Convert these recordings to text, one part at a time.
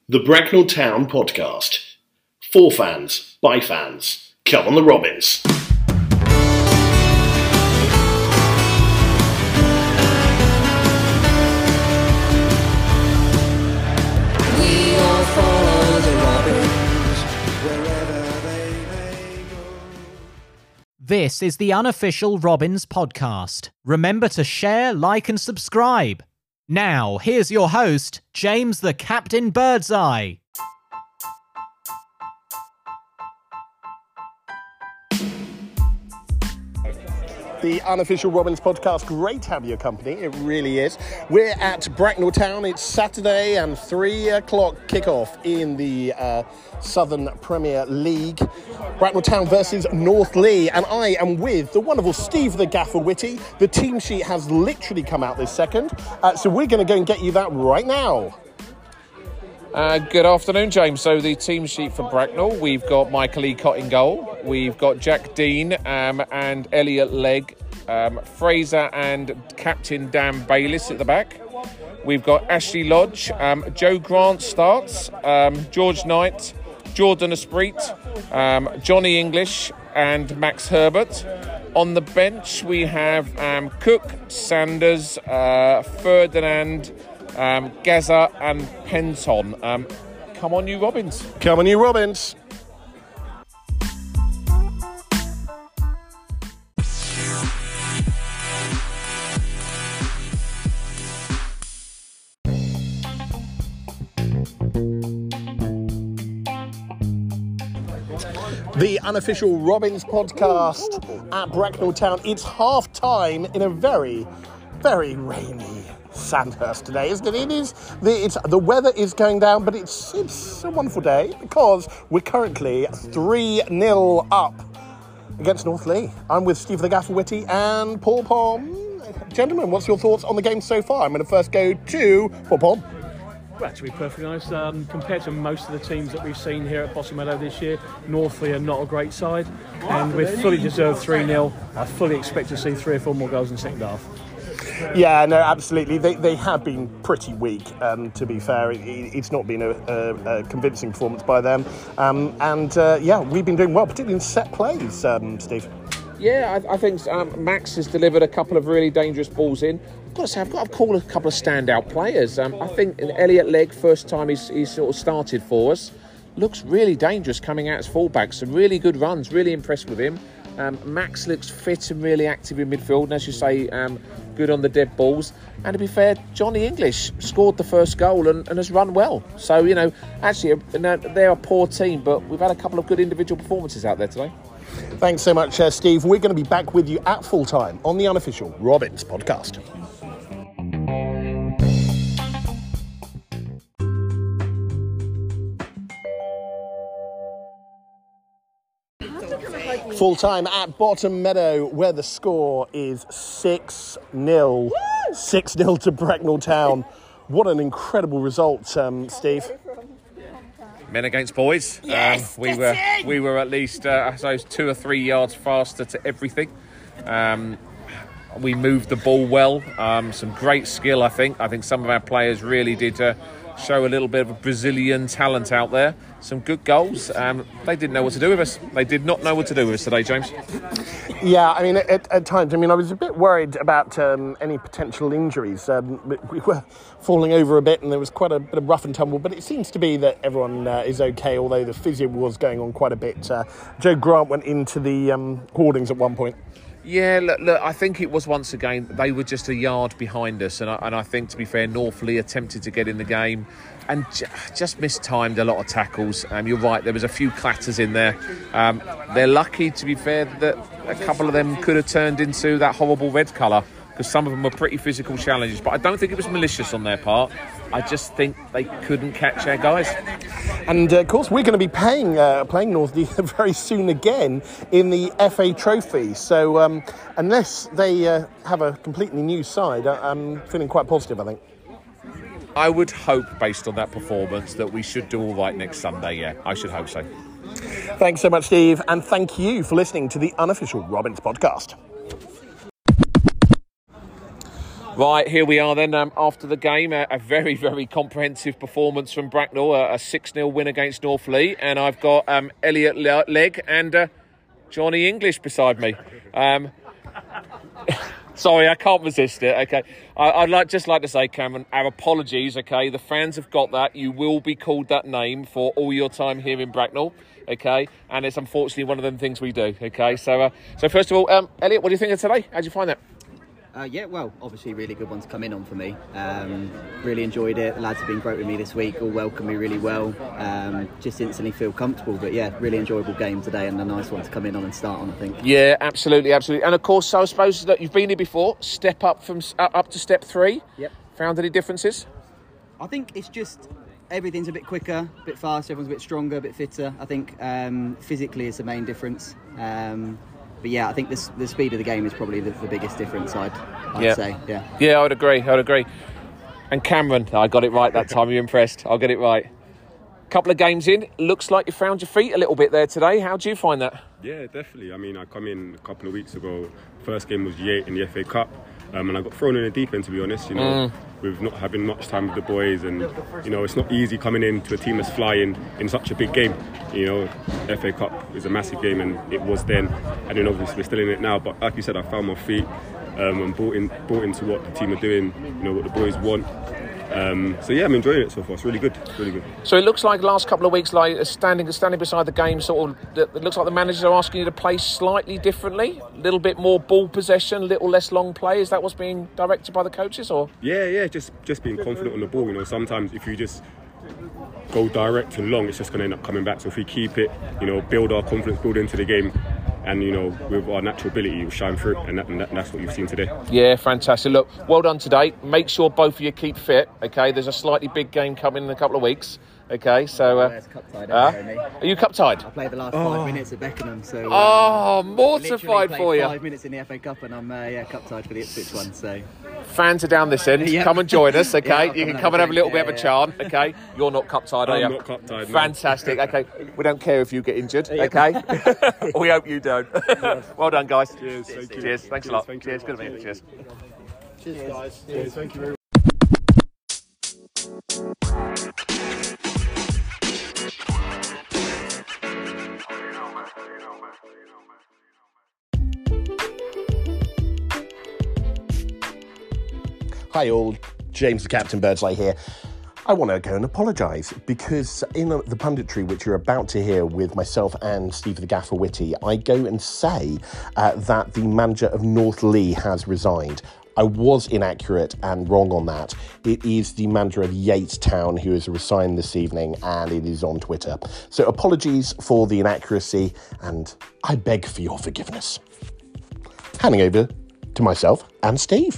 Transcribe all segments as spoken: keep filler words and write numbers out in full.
The Bracknell Town Podcast. For fans, by fans. Come on the Robins. We all follow the Robins, wherever they may go. This is the unofficial Robins podcast. Remember to share, like and subscribe. Now, here's your host, James the Captain Birdseye. The unofficial Robins podcast. Great to have your company. It really is. We're at Bracknell Town. It's Saturday and three o'clock kickoff in the uh, Southern Premier League. Bracknell Town versus North Lee, and I am with the wonderful Steve the Gaffer Whitty. The team sheet has literally come out this second, uh, so we're going to go and get you that right now. Uh, good afternoon, James. So the team sheet for Bracknell, we've got Michael Ecott in goal, we've got Jack Dean um, and Elliot Legg, um, Fraser and Captain Dan Bayliss at the back. We've got Ashley Lodge, um, Joe Grant starts, um, George Knight, Jordan Esprit, um, Johnny English and Max Herbert. On the bench we have um, Cook, Sanders, uh, Ferdinand, Um, Gaza and Penton. Um, come on, you Robins. Come on, you Robins. The unofficial Robins podcast at Bracknell Town. It's half time in a very, very rainy Sandhurst today, isn't it? It is. The, it's, the weather is going down, but it's it's a wonderful day because we're currently three nil up against North Lee. I'm with Steve the Gaffer Whitty and Paul Pom. Gentlemen, what's your thoughts on the game so far? I'm going to first go to Paul Pom. Well, to be perfectly honest, um, compared to most of the teams that we've seen here at Bottom Meadow this year, North Lee are not a great side, and we've fully deserved three nil. I fully expect to see three or four more goals in the second half. Yeah, no, absolutely. They they have been pretty weak, um, to be fair. It, it's not been a, a, a convincing performance by them. Um, and, uh, yeah, we've been doing well, particularly in set plays, um, Steve. Yeah, I, I think um, Max has delivered a couple of really dangerous balls in. I've got to say, I've got to call a couple of standout players. Um, I think Elliot Legg, first time he's, he's sort of started for us, looks really dangerous coming out as fullback. Some really good runs, really impressed with him. Um, Max looks fit and really active in midfield, and as you say, um, good on the dead balls. And to be fair, Johnny English scored the first goal and, and has run well. So, you know, actually, they're a poor team, but we've had a couple of good individual performances out there today. Thanks so much, uh, Steve. We're going to be back with you at full time on the unofficial Robins podcast. Full time at Bottom Meadow, where the score is six nil. six nil to Bracknell Town. What an incredible result, um, Steve. Men against boys. Yes, um, we were in. we were at least uh, I suppose two or three yards faster to everything. Um, we moved the ball well. Um, some great skill, I think. I think some of our players really did uh, show a little bit of a Brazilian talent out there. Some good goals. Um, they didn't know what to do with us. They did not know what to do with us today, James. Yeah, I mean, at, at times, I mean, I was a bit worried about um, any potential injuries. Um, we were falling over a bit and there was quite a bit of rough and tumble, but it seems to be that everyone uh, is okay, although the physio was going on quite a bit. Uh, Joe Grant went into the um, hoardings at one point. Yeah, look, look, I think it was once again, they were just a yard behind us. And I, and I think, to be fair, North Lee attempted to get in the game and j- just mistimed a lot of tackles. Um, you're right, there was a few clatters in there. Um, they're lucky, to be fair, that a couple of them could have turned into that horrible red colour, because some of them were pretty physical challenges. But I don't think it was malicious on their part. I just think they couldn't catch our guys. And, uh, of course, we're going to be paying, uh, playing North Lee very soon again in the F A Trophy. So um, unless they uh, have a completely new side, I'm feeling quite positive, I think. I would hope, based on that performance, that we should do all right next Sunday, yeah. I should hope so. Thanks so much, Steve, and thank you for listening to the unofficial Robins podcast. Right, here we are then um, after the game. A, a very, very comprehensive performance from Bracknell, a, a six nil win against Northleigh. And I've got um, Elliot Le- Legg and uh, Johnny English beside me. Um, sorry, I can't resist it. Okay, I, I'd like just like to say, Cameron, our apologies. Okay, the fans have got that. You will be called that name for all your time here in Bracknell. Okay, and it's unfortunately one of them things we do. Okay, so uh, so first of all, um, Elliot, what do you think of today? How'd you find that? Uh, yeah, well, obviously a really good one to come in on for me. Um, really enjoyed it. The lads have been great with me this week, all welcomed me really well. Um, just instantly feel comfortable. But yeah, really enjoyable game today and a nice one to come in on and start on, I think. Yeah, absolutely, absolutely. And of course, so I suppose that you've been here before. Step up from uh, up to step three. Yep. Found any differences? I think it's just everything's a bit quicker, a bit faster, everyone's a bit stronger, a bit fitter. I think um, physically is the main difference. Um, But yeah, I think this, the speed of the game is probably the, the biggest difference, I'd, I'd yeah. say. Yeah, yeah, I would agree. I would agree. And Cameron, I got it right that time. You're impressed. I'll get it right. Couple of games in, looks like you found your feet a little bit there today. How do you find that? Yeah, definitely. I mean, I come in a couple of weeks ago. First game was G eight in the F A Cup, um, and I got thrown in the deep end. To be honest, you know, mm. with not having much time with the boys, and you know, it's not easy coming into a team that's flying in such a big game. You know, F A Cup is a massive game, and it was then, and then obviously we're still in it now. But like you said, I found my feet um, and bought in, bought into what the team are doing. You know, what the boys want. Um, so yeah, I'm enjoying it so far. It's really good, really good. So it looks like the last couple of weeks, like standing standing beside the game, sort of, it looks like the managers are asking you to play slightly differently, a little bit more ball possession, a little less long play. Is that what's being directed by the coaches, or? Yeah, yeah, just just being confident on the ball. You know, sometimes if you just go direct and long, it's just going to end up coming back. So if we keep it, you know, build our confidence, build into the game. And, you know, with our natural ability, you'll shine through. And, that, and, that, and that's what you've seen today. Yeah, fantastic. Look, well done today. Make sure both of you keep fit, OK? There's a slightly big game coming in a couple of weeks. OK, so... Uh, oh, cup tied, uh, are you cup tied? I played the last oh. five minutes at Beckenham, so... Uh, oh, mortified for you. five minutes in the F A Cup and I'm, uh, yeah, cup tied for the Ipswich one, so... Fans are down this end. Yep. Come and join us, OK? Yeah, you can come and have a little yeah, bit of a charm, yeah. OK? You're not cup tied, are I'm you? I'm not cup tied, fantastic, OK? We don't care if you get injured, OK? We hope you don't. Well done, guys. Cheers, thank you. Cheers, thanks Cheers, a lot. thank Cheers, you. good to meet you. Cheers. Cheers, guys. Cheers, thank you very much. Hi all, James the Captain Birdsley here. I want to go and apologise because in the punditry which you're about to hear with myself and Steve the Gaffer Whitty, I go and say uh, that the manager of Northleigh has resigned. I was inaccurate and wrong on that. It is the manager of Yates Town who has resigned this evening, and it is on Twitter. So apologies for the inaccuracy, and I beg for your forgiveness. Handing over to myself and Steve.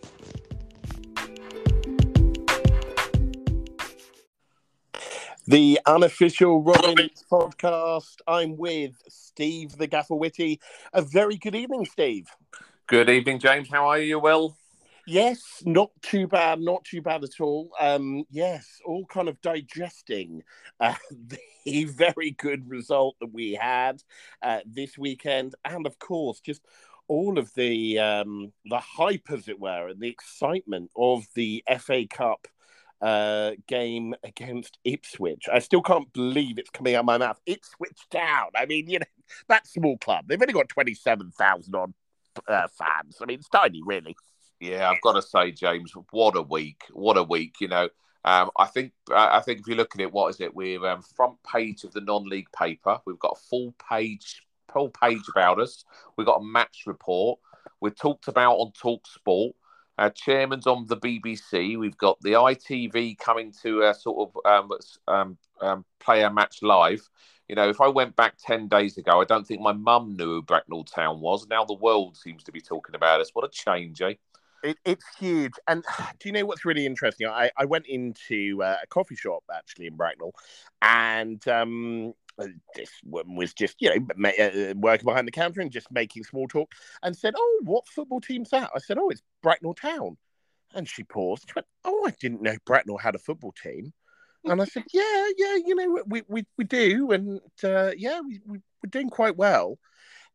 The unofficial Robins podcast. I'm with Steve the Gaffer Whitty. A very good evening, Steve. Good evening, James. How are you? Well? Yes, not too bad, not too bad at all. Um, yes, all kind of digesting uh, the very good result that we had uh, this weekend. And of course, just all of the, um, the hype, as it were, and the excitement of the F A Cup Uh, game against Ipswich. I still can't believe it's coming out of my mouth. Ipswich Town. I mean, you know, that small club. They've only got twenty-seven thousand odd uh, fans. I mean, it's tiny, really. Yeah, I've got to say, James, what a week. What a week, you know. Um, I think I think if you look at it, what is it? We're um, front page of the non-league paper. We've got a full page, full page about us. We've got a match report. We're talked about on Talk Sport. Our chairman's on the B B C. We've got the I T V coming to uh, sort of um, um, um, play our match live. You know, if I went back ten days ago, I don't think my mum knew who Bracknell Town was. Now the world seems to be talking about us. What a change, eh? It, it's huge. And do you know what's really interesting? I, I went into uh, a coffee shop, actually, in Bracknell, and um, this woman was just, you know, ma- uh, working behind the counter and just making small talk, and said, "Oh, what football team's that?" I said, "Oh, it's Bracknell Town." And she paused. She went, "Oh, I didn't know Bracknell had a football team." And I said, "Yeah, yeah, you know, we we, we do, and uh, yeah, we, we we're doing quite well."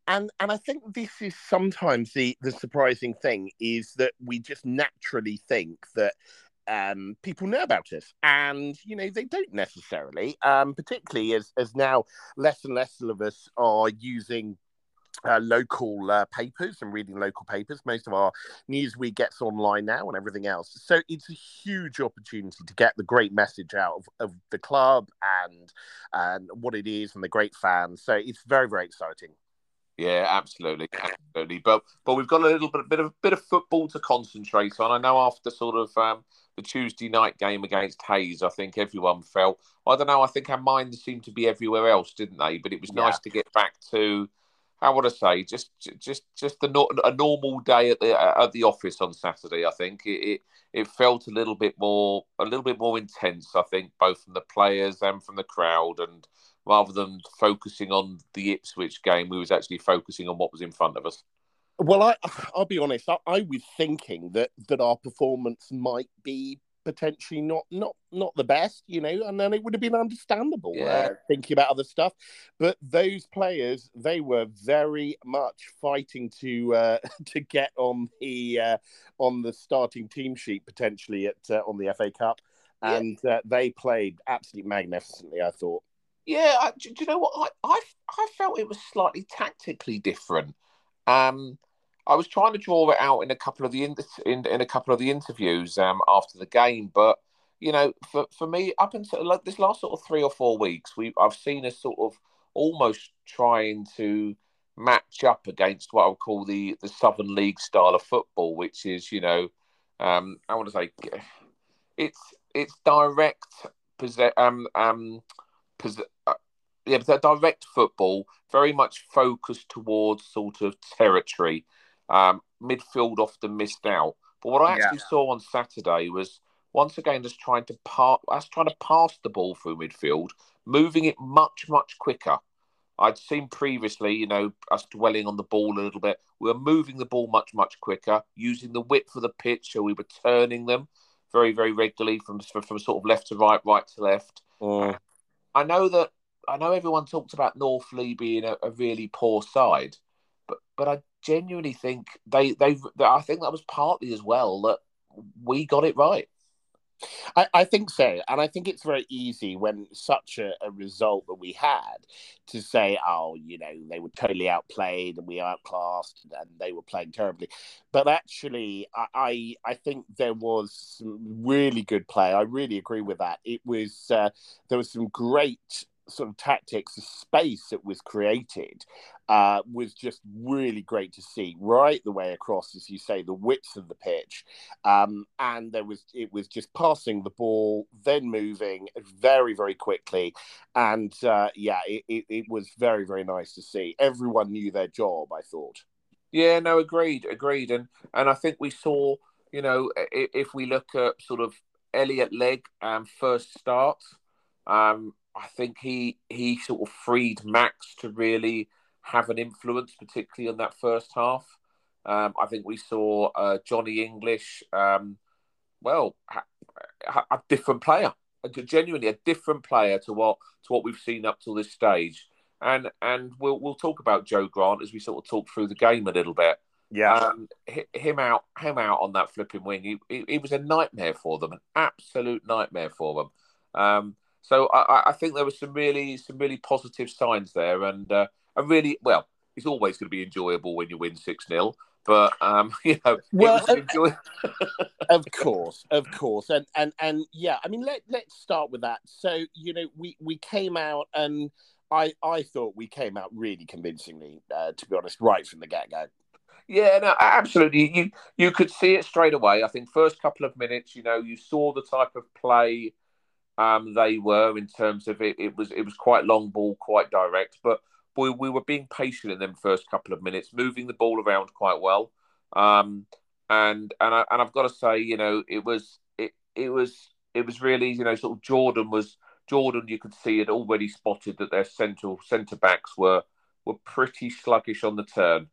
and and I think this is sometimes the the surprising thing is that we just naturally think that um, people know about us, and you know they don't necessarily. Um, particularly as as now less and less of us are using uh, local uh, papers and reading local papers. Most of our Newsweek gets online now and everything else. So it's a huge opportunity to get the great message out of, of the club and and what it is and the great fans. So it's very, very exciting. Yeah, absolutely, absolutely. But but we've got a little bit, bit of bit of football to concentrate on. I know after sort of um, the Tuesday night game against Hayes, I think everyone felt. I don't know. I think our minds seemed to be everywhere else, didn't they? But it was Yeah. nice to get back to, how would I say, just just just the a normal day at the at the office on Saturday. I think it, it it felt a little bit more a little bit more intense. I think both from the players and from the crowd, and rather than focusing on the Ipswich game, we was actually focusing on what was in front of us. Well, I I'll be honest. I, I was thinking that that our performance might be potentially not not not the best, you know, and then it would have been understandable Yeah. uh, thinking about other stuff. But those players, they were very much fighting to uh, to get on the uh, on the starting team sheet potentially at uh, on the F A Cup, Yeah. and uh, they played absolutely magnificently, I thought. Yeah, I, do, do you know what? I, I I felt it was slightly tactically different. Um, I was trying to draw it out in a couple of the in, in, in a couple of the interviews um, after the game, but you know, for, for me, up until like this last sort of three or four weeks, we I've seen us sort of almost trying to match up against what I would call the the Southern League style of football, which is, you know, um, I want to say it's it's direct possess um um. Pos- uh, yeah, but direct football, very much focused towards sort of territory. Um, midfield often missed out. But what I Yeah. actually saw on Saturday was once again just trying to pass, us trying to pass the ball through midfield, moving it much much quicker. I'd seen previously, you know, us dwelling on the ball a little bit. We were moving the ball much much quicker, using the width of the pitch, so we were turning them very very regularly from from, from sort of left to right, right to left. Mm. I know that I know everyone talks about Northley being a, a really poor side, but but I genuinely think they they I think that was partly as well that we got it right. I, I think so. And I think it's very easy when such a, a result that we had to say, oh, you know, they were totally outplayed and we outclassed and they were playing terribly. But actually, I, I, I think there was some really good play. I really agree with that. It was, uh, there was some great sort of tactics, the space that was created uh, was just really great to see right the way across, as you say, the width of the pitch. Um, and there was, it was just passing the ball, then moving very, very quickly. And uh, yeah, it, it, it was very, very nice to see. Everyone knew their job, I thought. Yeah, no, agreed, agreed. And and I think we saw, you know, if, if we look at sort of Elliot Legg um, first start, um, I think he he sort of freed Max to really have an influence, particularly in that first half. Um, I think we saw uh, Johnny English, um, well, a, a different player, a, genuinely a different player to what to what we've seen up till this stage. And and we'll we'll talk about Joe Grant as we sort of talk through the game a little bit. Yeah, um, him out him out on that flipping wing. He, he, he was a nightmare for them, an absolute nightmare for them. Um, So I, I think there were some really, some really positive signs there, and uh, a really well. It's always going to be enjoyable when you win six nil, but um, you know, well, it was enjoy- of course, of course, and and and yeah, I mean, let let's start with that. So you know, we we came out, and I I thought we came out really convincingly, uh, to be honest, right from the get go. Yeah, no, absolutely. You you could see it straight away. I think first couple of minutes, you know, you saw the type of play. Um, they were in terms of it. It was it was quite long ball, quite direct, but we we were being patient in them first couple of minutes, moving the ball around quite well. Um, and and I, and I've got to say, you know, it was it it was it was really, you know, sort of Jordan was Jordan. You could see it already spotted that their central centre backs were were pretty sluggish on the turn.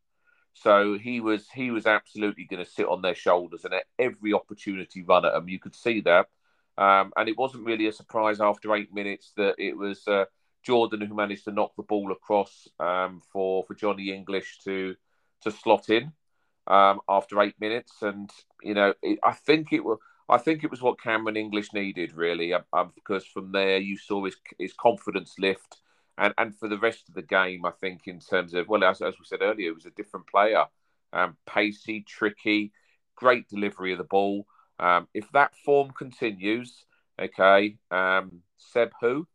So he was he was absolutely going to sit on their shoulders and at every opportunity run at them. You could see that. Um, and it wasn't really a surprise after eight minutes that it was uh, Jordan, who managed to knock the ball across um, for for Johnny English to to slot in um, after eight minutes, and you know, it, I think it was. I think it was what Cameron English needed, really, um, because from there you saw his his confidence lift, and, and for the rest of the game, I think in terms of, well, as, as we said earlier, it was a different player, um, pacey, tricky, great delivery of the ball. Um, if that form continues, okay, um, Seb who?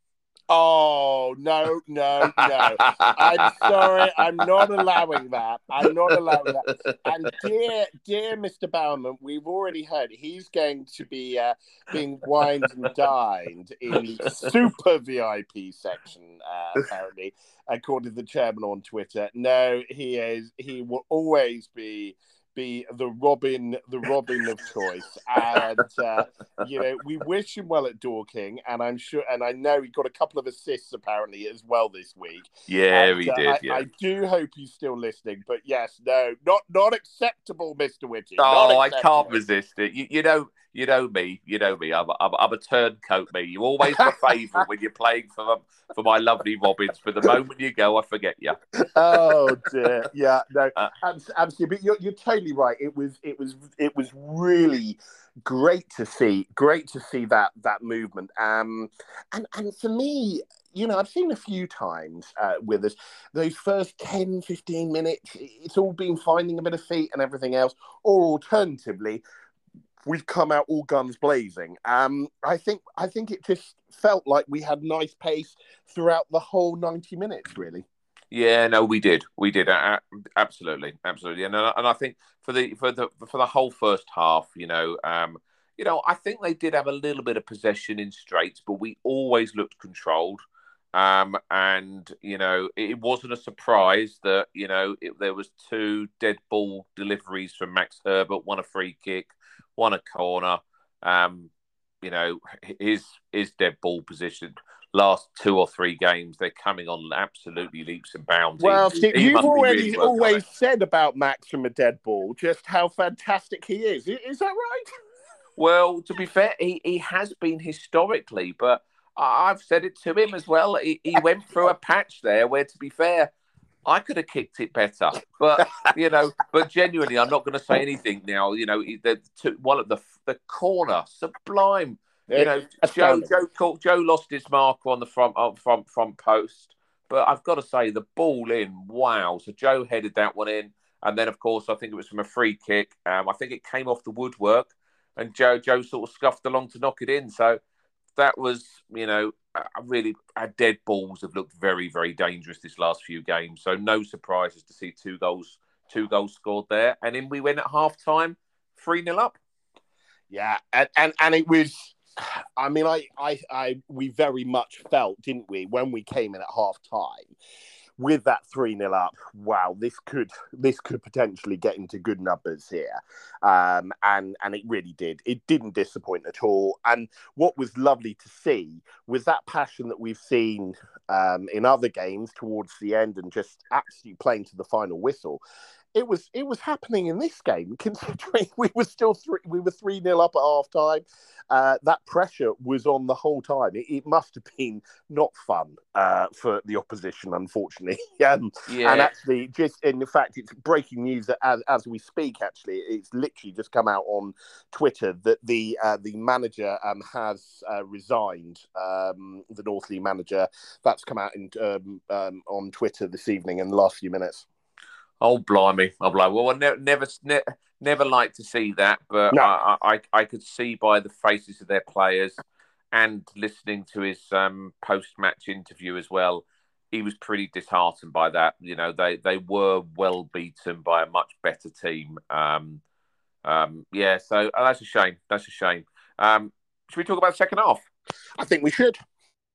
Oh, no, no, no. I'm sorry. I'm not allowing that. I'm not allowing that. And dear, dear Mister Bowerman, we've already heard he's going to be uh, being wined and dined in the super V I P section, uh, apparently, according to the chairman on Twitter. No, he is. He will always be be the Robin, the Robin of choice, and uh, you know, we wish him well at Dorking, and I'm sure, and I know he got a couple of assists apparently as well this week. Yeah, and, he uh, did. I, yeah, I do hope he's still listening, but yes, no, not not acceptable, Mister Whitty. Oh, I can't resist it. You, you know, you know me. You know me. I'm, I'm, I'm a turncoat. Me. You're always my favourite when you're playing for for my lovely Robins. But the moment you go, I forget you. Oh dear, yeah, no, Uh, absolutely. But you're you're totally right. It was it was it was really great to see, great to see that that movement. Um, and and for me, you know, I've seen a few times uh, with us, those first ten, fifteen minutes, it's all been finding a bit of feet and everything else, or alternatively, we've come out all guns blazing. Um, I think I think it just felt like we had nice pace throughout the whole ninety minutes, really. Yeah, no, we did, we did, uh, absolutely, absolutely, and uh, and I think for the for the for the whole first half, you know, um, you know, I think they did have a little bit of possession in straights, but we always looked controlled, um, and you know, it wasn't a surprise that you know it, there was two dead ball deliveries from Max Herbert, one a free kick, one a corner, um, you know, his his dead ball position. Last two or three games, they're coming on absolutely leaps and bounds. Well, he, see, he you've must be already really working on always it. said about Max from a dead ball just how fantastic he is. I- Is that right? Well, to be fair, he, he has been historically, but I- I've said it to him as well. He, he went through a patch there where, to be fair, I could have kicked it better. But, you know, but genuinely, I'm not going to say anything now. You know, the, to, one of the the corner, sublime. You know, Joe Joe caught, Joe lost his marker on the front on front front post, but I've got to say the ball in, wow! So Joe headed that one in, and then of course I think it was from a free kick. Um, I think it came off the woodwork, and Joe Joe sort of scuffed along to knock it in. So that was, you know, uh, really our dead balls have looked very very dangerous this last few games. So no surprises to see two goals two goals scored there, and then we went at half time, three nil up. Yeah, and, and and it was. I mean, I, I, I, we very much felt, didn't we, when we came in at half time with that three nil up. Wow, this could, this could potentially get into good numbers here, um, and and it really did. It didn't disappoint at all. And what was lovely to see was that passion that we've seen um, in other games towards the end, and just actually playing to the final whistle. It was it was happening in this game, considering we were still three we were three nil up at half time. Uh, that pressure was on the whole time. It, it must have been not fun uh, for the opposition, unfortunately. um, Yeah. And actually, just in fact, it's breaking news that as, as we speak. Actually, it's literally just come out on Twitter that the uh, the manager um, has uh, resigned. Um, the North Leigh manager. That's come out in, um, um, on Twitter this evening in the last few minutes. Oh, blimey. Oh, blimey. Well, I ne- never, ne- never like to see that, but No. I, I, I could see by the faces of their players and listening to his um, post-match interview as well, he was pretty disheartened by that. You know, they, they were well beaten by a much better team. Um, um, yeah, so oh, that's a shame. That's a shame. Um, should we talk about the second half? I think we should.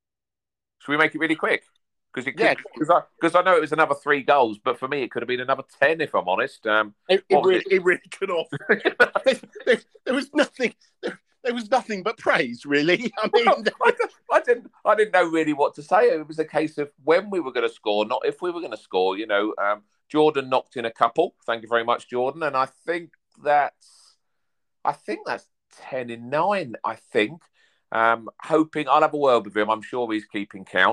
Should we make it really quick? Because Yeah. I, I know it was another three goals, but for me it could have been another ten if I'm honest. Um, It, it, what was really, it? really could have. there, there, there was nothing. There, there was nothing but praise, really. I mean, Well, I, don't- I didn't. I didn't know really what to say. It was a case of when we were going to score, not if we were going to score. You know, um, Jordan knocked in a couple. Thank you very much, Jordan. And I think that's, I think that's ten in nine. I think. Um, hoping I'll have a word with him. I'm sure he's keeping count.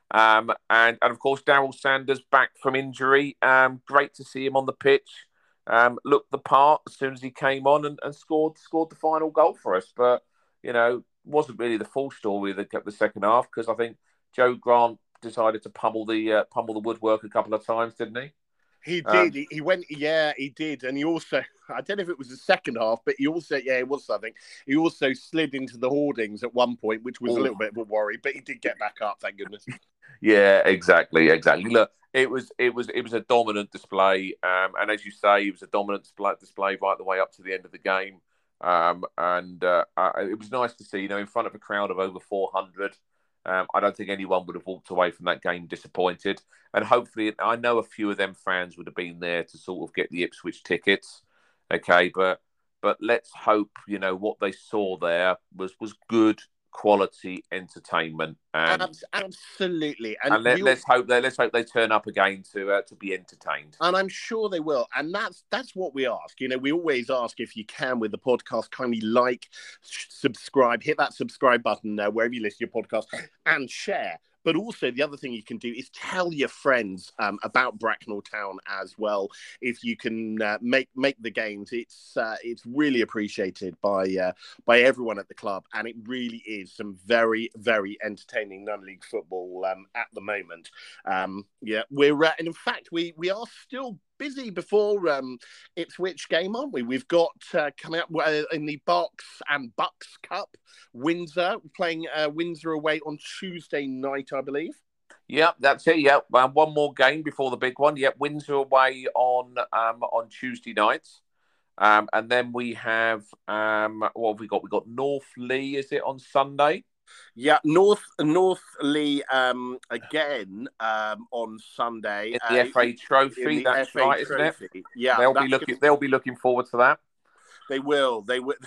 Um, and, and of course, Daryl Sanders back from injury. Um, great to see him on the pitch. Um, looked the part as soon as he came on and, and scored scored the final goal for us. But, you know, wasn't really the full story that kept the second half, because I think Joe Grant decided to pummel the uh, pummel the woodwork a couple of times, didn't he? He did. Um, he, he went, yeah, he did. And he also, I don't know if it was the second half, but he also, yeah, it was something. He also slid into the hoardings at one point, which was Ooh. a little bit of a worry, but he did get back up, thank goodness. Yeah, exactly, exactly. Look, it was it was it was a dominant display, um, and as you say, it was a dominant display, display right the way up to the end of the game. Um, and uh, uh, it was nice to see, you know, in front of a crowd of over four hundred. Um, I don't think anyone would have walked away from that game disappointed. And hopefully, I know a few of them fans would have been there to sort of get the Ipswich tickets. Okay, but but let's hope, you know, what they saw there was was good quality entertainment, and Abs- absolutely. and, And, let, we- let's hope they let's hope they turn up again to uh, to be entertained. and I'm sure they will. And that's that's what we ask. You know, we always ask, if you can, with the podcast, kindly like, sh- subscribe, hit that subscribe button uh, wherever you listen to your podcast, and share. But also, the other thing you can do is tell your friends um, about Bracknell Town as well. If you can uh, make make the games, it's uh, it's really appreciated by uh, by everyone at the club, and it really is some very very entertaining non-league football um, at the moment. Um, yeah, we're uh, and in fact we we are still busy before um, Ipswich game, aren't we? We've got uh, coming up uh, in the Berks and Bucks Cup, Windsor, playing uh, Windsor away on Tuesday night, I believe. Yep, that's it. Yep, uh, one more game before the big one. Yep, Windsor away on um, on Tuesday nights, um, and then we have um, what have we got? We got North Lee. Is it on Sunday? Yeah, North North Lee um, again um, on Sunday In the uh, F A Trophy. in the That's F A right, isn't it? Trophy. Yeah, they'll be that's looking. gonna- They'll be looking forward to that. They will. They will.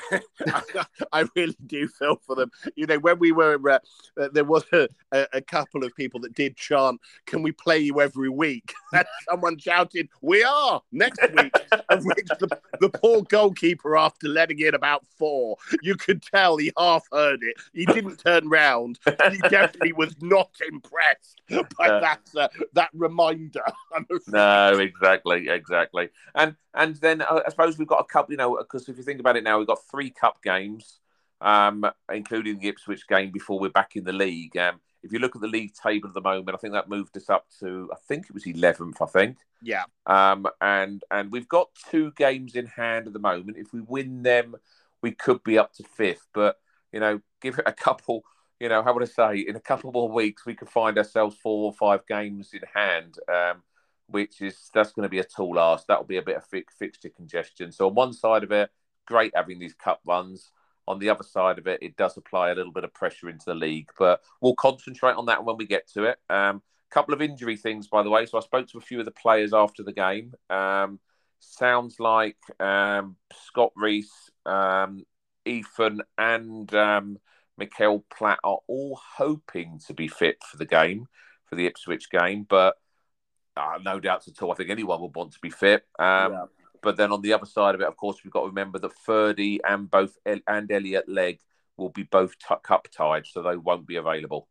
I really do feel for them. You know, when we were, uh, uh, there was a, a, a couple of people that did chant, "Can we play you every week?" And someone shouted, "We are next week." Of which the, the poor goalkeeper, after letting in about four, you could tell he half heard it. He didn't turn round. He definitely was not impressed by Uh, that uh, that reminder. I'm afraid. No, exactly, exactly. And and then uh, I suppose we've got a couple. You know, because if you think about it now, we've got three cup games, um, including the Ipswich game before we're back in the league. Um, if you look at the league table at the moment, I think that moved us up to, I think it was eleventh, I think. Yeah. Um, and and we've got two games in hand at the moment. If we win them, we could be up to fifth. But, you know, give it a couple, you know, how would I say, in a couple more weeks, we could find ourselves four or five games in hand, um, which is, that's going to be a tall ask. That'll be a bit of fi- fixture congestion. So on one side of it, great having these cup runs. On the other side of it, it does apply a little bit of pressure into the league, but we'll concentrate on that when we get to it. Um, couple of injury things, by the way. So I spoke to a few of the players after the game. Um, sounds like um, Scott Reese, um, Ethan, and um, Mikael Platt are all hoping to be fit for the game, for the Ipswich game, but uh, no doubts at all. I think anyone would want to be fit. Um, Yeah. But then on the other side of it, of course, we've got to remember that Ferdy and both El- and Elliot Legg will be both t- cup tied, so they won't be available.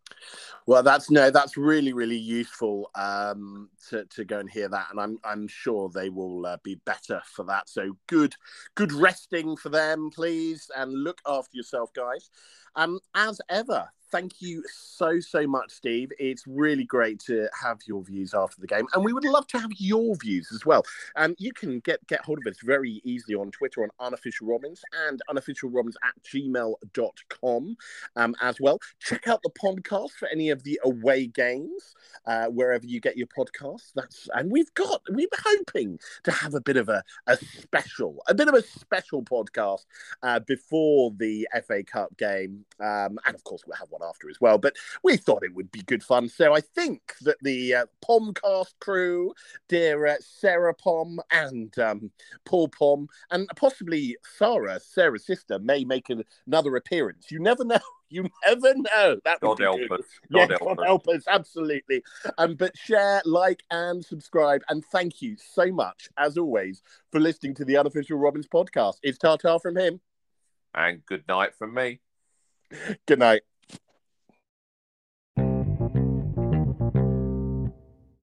Well, that's no, that's really, really useful um, to to go and hear that, and I'm I'm sure they will uh, be better for that. So good, good resting for them, please, and look after yourself, guys. Um, as ever, thank you so so much, Steve. It's really great to have your views after the game, and we would love to have your views as well. Um, you can get get hold of us very easily on Twitter on Unofficial Robins and Unofficial Robins at gmail dot com um, as well. Check out the podcast for any of the away games uh, wherever you get your podcasts. That's and we've got we were hoping to have a bit of a, a special a bit of a special podcast uh, before the F A Cup game, um, and of course we'll have one after as well. But we thought it would be good fun, so I think that the uh, Pomcast crew, dear uh, Sarah Pom and um, Paul Pom, and possibly Sarah, Sarah's sister, may make an, another appearance. You never know. You never know. That would God be help good. us. Yeah, God help God us. help us, absolutely. Um, but share, like, and subscribe. And thank you so much, as always, for listening to the Unofficial Robins podcast. It's ta-ta from him. And good night from me. Good night.